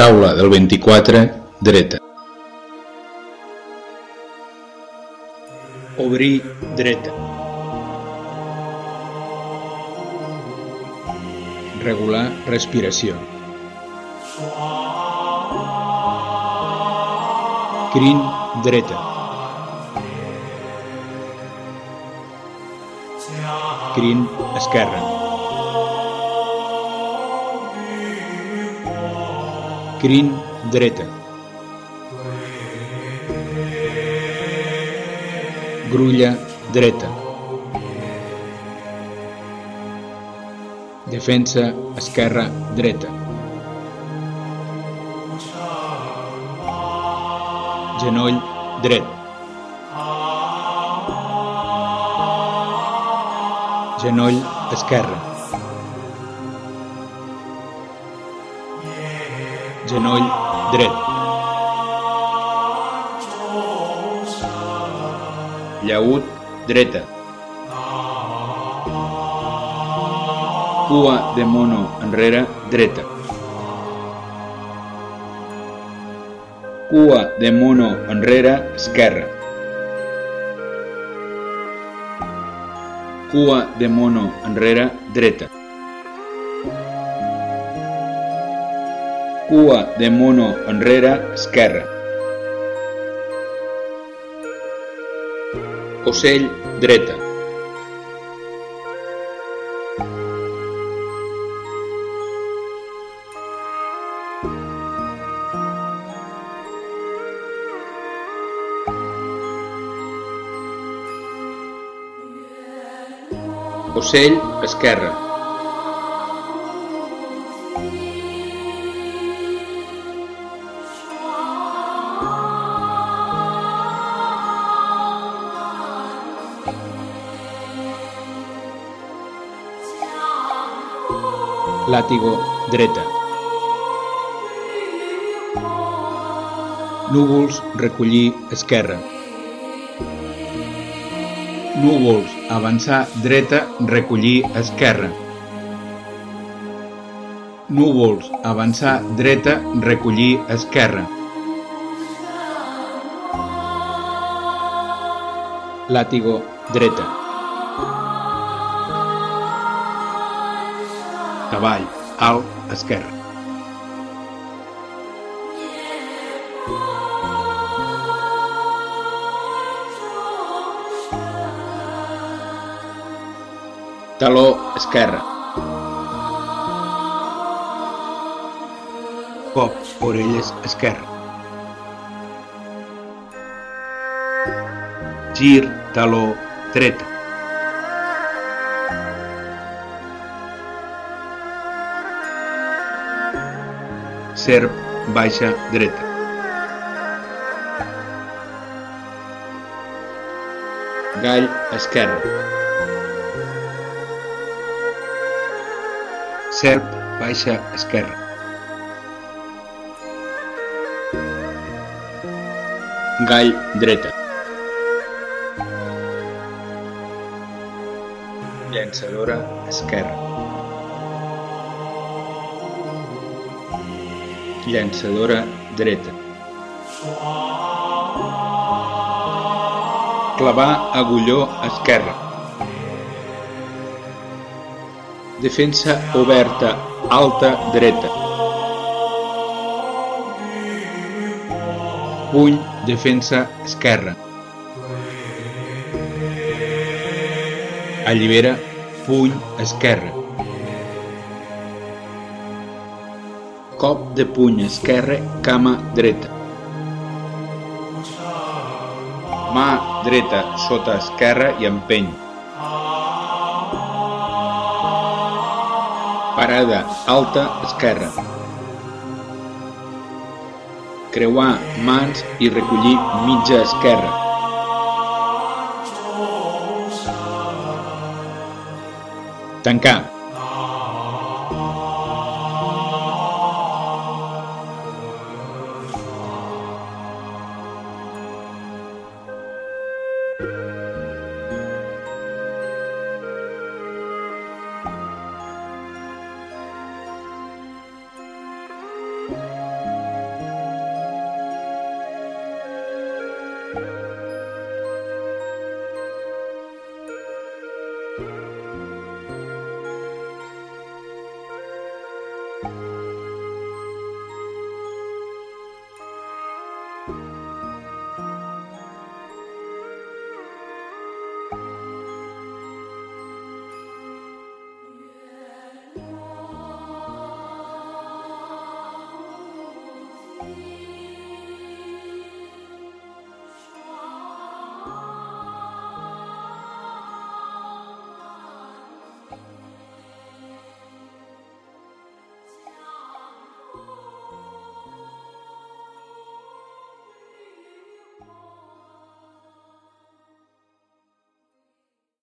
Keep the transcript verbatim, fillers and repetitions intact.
Taula del vint-i-quatre, dreta. Obrir dreta. Regular respiració. Crin dreta. Crin esquerra. Crin dreta. Grulla dreta. Defensa esquerra dreta. Genoll dret. Genoll esquerre. Genoll dret. Llaüt dreta. Cua de mono enrere dreta. Cua de mono enrere esquerra. Cua de mono enrere dreta. Cua de mono enrere esquerra. Ocell dreta. Ocell esquerra. Làtigo dreta. Núvols recollir esquerra. Núvols avançar dreta recollir esquerra. Núvols avançar dreta recollir esquerra. Làtigo dreta. Cavall alt esquerra. Taló esquerra. Cop orelles esquerra. Gir taló dreta. Serp baixa dreta. Gall esquerra. Serp baixa esquerra. Gall dreta. Llançadora esquerra. Llançadora dreta. Clavar agulló esquerra. Defensa oberta alta dreta. Puny defensa esquerra. Allibera puny esquerre. Cop de puny esquerre, cama dreta. Mà dreta sota esquerra i empeny. Parada alta esquerra. Creuar mans i recollir mitja esquerra. Tancar.